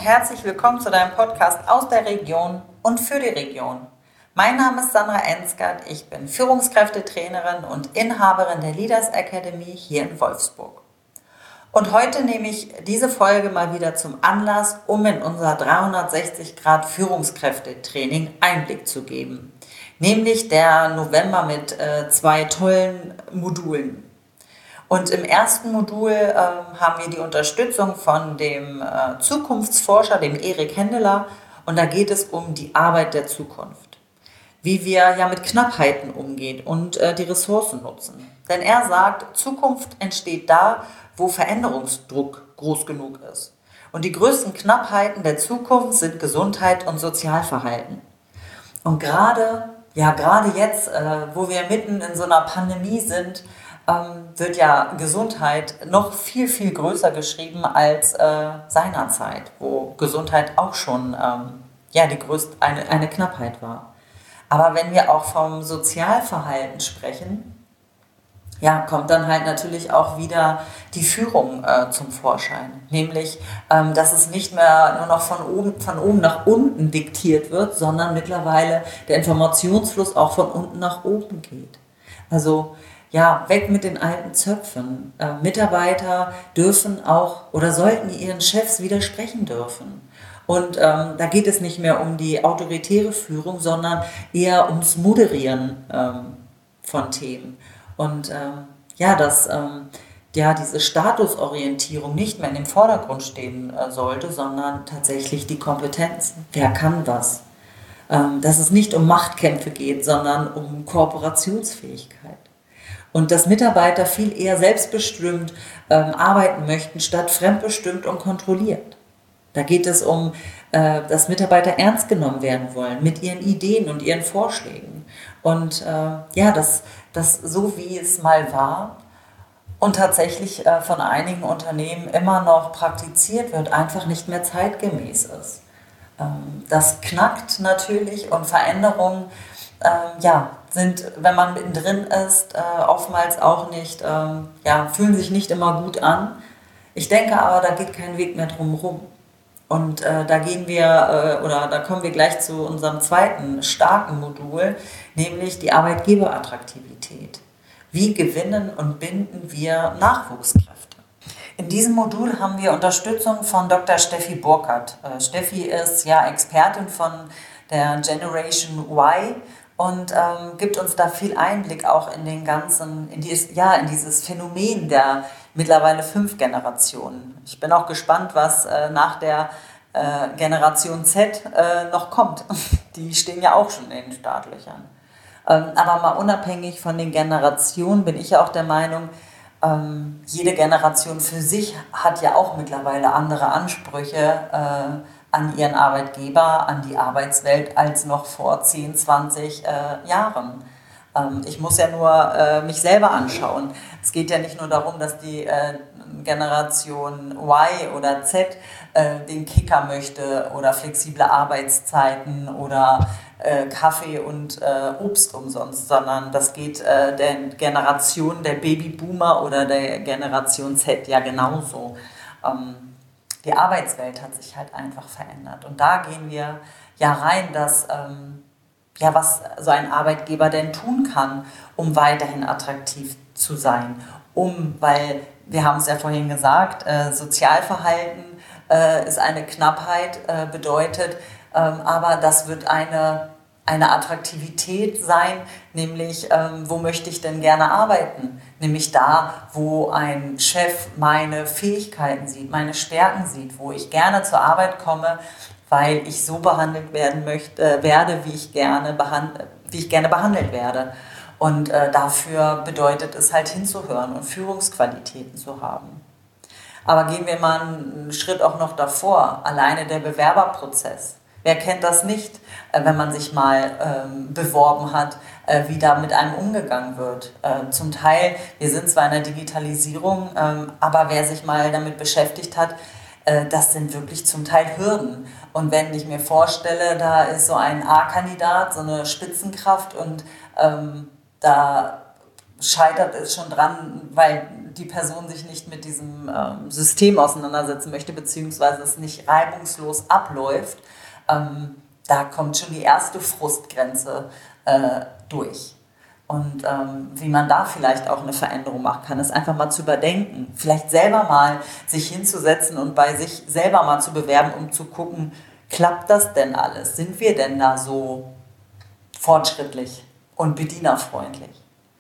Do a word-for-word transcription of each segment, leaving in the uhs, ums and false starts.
herzlich willkommen zu deinem Podcast aus der Region und für die Region. Mein Name ist Sandra Ensgard, ich bin Führungskräftetrainerin und Inhaberin der Leaders Academy hier in Wolfsburg. Und heute nehme ich diese Folge mal wieder zum Anlass, um in unser dreihundertsechzig Grad Führungskräftetraining Einblick zu geben. Nämlich der November mit äh, zwei tollen Modulen. Und im ersten Modul äh, haben wir die Unterstützung von dem äh, Zukunftsforscher, dem Erik Hendeler. Und da geht es um die Arbeit der Zukunft. Wie wir ja mit Knappheiten umgehen und äh, die Ressourcen nutzen. Denn er sagt, Zukunft entsteht da, wo Veränderungsdruck groß genug ist. Und die größten Knappheiten der Zukunft sind Gesundheit und Sozialverhalten. Und gerade, ja gerade jetzt, äh, wo wir mitten in so einer Pandemie sind, wird ja Gesundheit noch viel, viel größer geschrieben als äh, seinerzeit, wo Gesundheit auch schon ähm, ja, die größte, eine, eine Knappheit war. Aber wenn wir auch vom Sozialverhalten sprechen, ja, kommt dann halt natürlich auch wieder die Führung äh, zum Vorschein. Nämlich, ähm, dass es nicht mehr nur noch von oben, von oben nach unten diktiert wird, sondern mittlerweile der Informationsfluss auch von unten nach oben geht. Also ja, weg mit den alten Zöpfen. Äh, Mitarbeiter dürfen auch oder sollten ihren Chefs widersprechen dürfen. Und ähm, da geht es nicht mehr um die autoritäre Führung, sondern eher ums Moderieren ähm, von Themen. Und ähm, ja, dass ähm, ja, diese Statusorientierung nicht mehr in den Vordergrund stehen äh, sollte, sondern tatsächlich die Kompetenzen. Wer kann was? Ähm, dass es nicht um Machtkämpfe geht, sondern um Kooperationsfähigkeit. Und dass Mitarbeiter viel eher selbstbestimmt ähm, arbeiten möchten, statt fremdbestimmt und kontrolliert. Da geht es um, äh, dass Mitarbeiter ernst genommen werden wollen mit ihren Ideen und ihren Vorschlägen. Und äh, ja, dass das so wie es mal war und tatsächlich äh, von einigen Unternehmen immer noch praktiziert wird, einfach nicht mehr zeitgemäß ist. Ähm, das knackt natürlich und Veränderungen ähm, ja, sind, wenn man mittendrin ist, äh, oftmals auch nicht, ähm, ja, fühlen sich nicht immer gut an. Ich denke aber, da geht kein Weg mehr drum rum. Und äh, da gehen wir, äh, oder da kommen wir gleich zu unserem zweiten starken Modul, nämlich die Arbeitgeberattraktivität. Wie gewinnen und binden wir Nachwuchskräfte? In diesem Modul haben wir Unterstützung von Doktor Steffi Burkhardt. Äh, Steffi ist ja Expertin von der Generation Y und ähm, gibt uns da viel Einblick auch in den ganzen, in dieses, ja, in dieses Phänomen der mittlerweile fünf Generationen. Ich bin auch gespannt, was äh, nach der äh, Generation Z äh, noch kommt. Die stehen ja auch schon in den Startlöchern. Ähm, aber mal unabhängig von den Generationen bin ich ja auch der Meinung, ähm, jede Generation für sich hat ja auch mittlerweile andere Ansprüche äh, an ihren Arbeitgeber, an die Arbeitswelt als noch vor zehn, zwanzig äh, Jahren. Ähm, ich muss ja nur äh, mich selber anschauen. Es geht ja nicht nur darum, dass die äh, Generation Y oder Z äh, den Kicker möchte oder flexible Arbeitszeiten oder äh, Kaffee und äh, Obst umsonst, sondern das geht äh, der Generation der Babyboomer oder der Generation Z ja genauso. Ähm, Die Arbeitswelt hat sich halt einfach verändert. Und da gehen wir ja rein, dass, ähm, ja, was so ein Arbeitgeber denn tun kann, um weiterhin attraktiv zu sein. Um, weil, wir haben es ja vorhin gesagt, äh, Sozialverhalten äh, ist eine Knappheit, äh, bedeutet, ähm, aber das wird eine, eine Attraktivität sein, nämlich, ähm, wo möchte ich denn gerne arbeiten? Nämlich da, wo ein Chef meine Fähigkeiten sieht, meine Stärken sieht, wo ich gerne zur Arbeit komme, weil ich so behandelt werden möchte, äh, werde, wie ich gerne behand- wie ich gerne behandelt werde. Und äh, dafür bedeutet es halt hinzuhören und Führungsqualitäten zu haben. Aber gehen wir mal einen Schritt auch noch davor, alleine der Bewerberprozess. Wer kennt das nicht, wenn man sich mal ähm, beworben hat, äh, wie da mit einem umgegangen wird? Äh, zum Teil, wir sind zwar in der Digitalisierung, ähm, aber wer sich mal damit beschäftigt hat, äh, das sind wirklich zum Teil Hürden. Und wenn ich mir vorstelle, da ist so ein A-Kandidat, so eine Spitzenkraft und ähm, da scheitert es schon dran, weil die Person sich nicht mit diesem ähm, System auseinandersetzen möchte, beziehungsweise es nicht reibungslos abläuft, ähm, da kommt schon die erste Frustgrenze äh, durch. Und ähm, wie man da vielleicht auch eine Veränderung machen kann, ist einfach mal zu überdenken. Vielleicht selber mal sich hinzusetzen und bei sich selber mal zu bewerben, um zu gucken, klappt das denn alles? Sind wir denn da so fortschrittlich und bedienerfreundlich?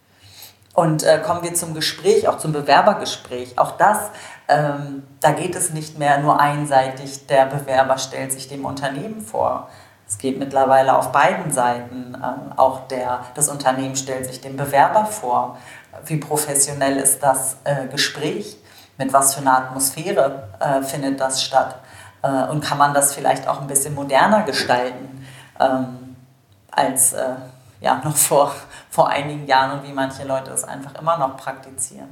Und äh, kommen wir zum Gespräch, auch zum Bewerbergespräch. Auch das, ähm, da geht es nicht mehr nur einseitig, der Bewerber stellt sich dem Unternehmen vor. Es geht mittlerweile auf beiden Seiten. Ähm, auch der, das Unternehmen stellt sich dem Bewerber vor. Wie professionell ist das äh, Gespräch? Mit was für einer Atmosphäre äh, findet das statt? Äh, und kann man das vielleicht auch ein bisschen moderner gestalten ähm, als äh, ja, noch vor, vor einigen Jahren und wie manche Leute es einfach immer noch praktizieren.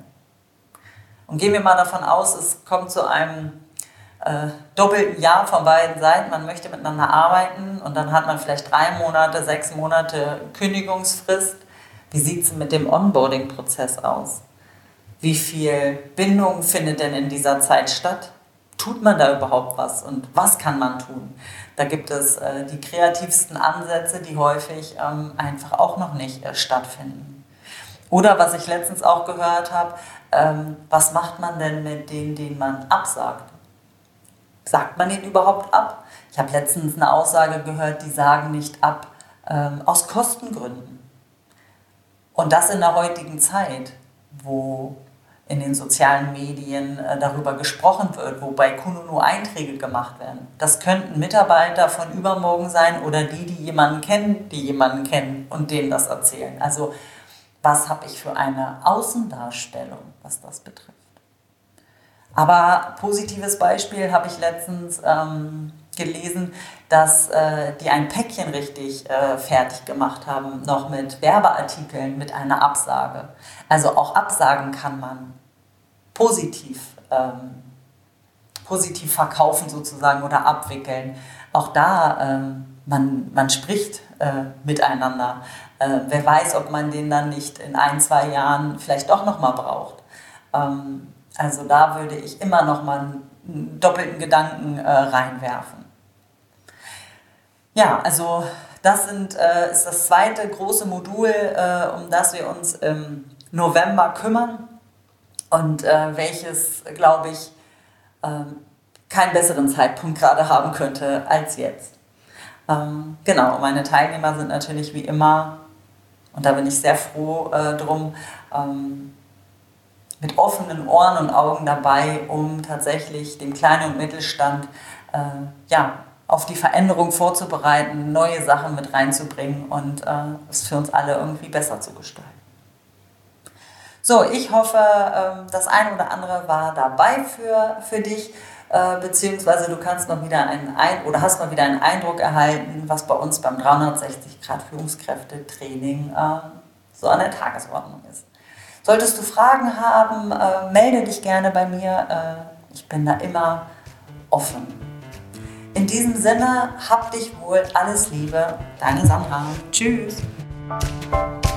Und gehen wir mal davon aus, es kommt zu einem äh, doppelten Jahr von beiden Seiten, man möchte miteinander arbeiten und dann hat man vielleicht drei Monate, sechs Monate Kündigungsfrist. Wie sieht es mit dem Onboarding-Prozess aus? Wie viel Bindung findet denn in dieser Zeit statt? Tut man da überhaupt was und was kann man tun? Da gibt es äh, die kreativsten Ansätze, die häufig ähm, einfach auch noch nicht äh, stattfinden. Oder was ich letztens auch gehört habe, ähm, was macht man denn mit denen, denen man absagt? Sagt man ihnen überhaupt ab? Ich habe letztens eine Aussage gehört, die sagen nicht ab ähm, aus Kostengründen. Und das in der heutigen Zeit, wo in den sozialen Medien äh, darüber gesprochen wird, wo bei Kununu Einträge gemacht werden. Das könnten Mitarbeiter von übermorgen sein oder die, die jemanden kennen, die jemanden kennen und denen das erzählen. Also was habe ich für eine Außendarstellung, was das betrifft. Aber positives Beispiel habe ich letztens ähm, gelesen, dass äh, die ein Päckchen richtig äh, fertig gemacht haben, noch mit Werbeartikeln, mit einer Absage. Also auch Absagen kann man positiv, ähm, positiv verkaufen sozusagen oder abwickeln. Auch da, ähm, man, man spricht äh, miteinander. Äh, wer weiß, ob man den dann nicht in ein, zwei Jahren vielleicht doch nochmal braucht. Ähm, also da würde ich immer nochmal einen doppelten Gedanken äh, reinwerfen. Ja, also das sind, äh, ist das zweite große Modul, äh, um das wir uns im November kümmern und äh, welches, glaube ich, äh, keinen besseren Zeitpunkt gerade haben könnte als jetzt. Ähm, genau, meine Teilnehmer sind natürlich wie immer, und da bin ich sehr froh äh, drum, ähm, mit offenen Ohren und Augen dabei, um tatsächlich den Kleinen- und Mittelstand äh, ja, auf die Veränderung vorzubereiten, neue Sachen mit reinzubringen und äh, es für uns alle irgendwie besser zu gestalten. So, ich hoffe, äh, das eine oder andere war dabei für, für dich, äh, beziehungsweise du kannst mal wieder einen Ein- oder hast mal wieder einen Eindruck erhalten, was bei uns beim dreihundertsechzig Grad Führungskräfte-Training äh, so an der Tagesordnung ist. Solltest du Fragen haben, äh, melde dich gerne bei mir. Äh, ich bin da immer offen. In diesem Sinne, hab dich wohl, alles Liebe, deine Sandra. Tschüss.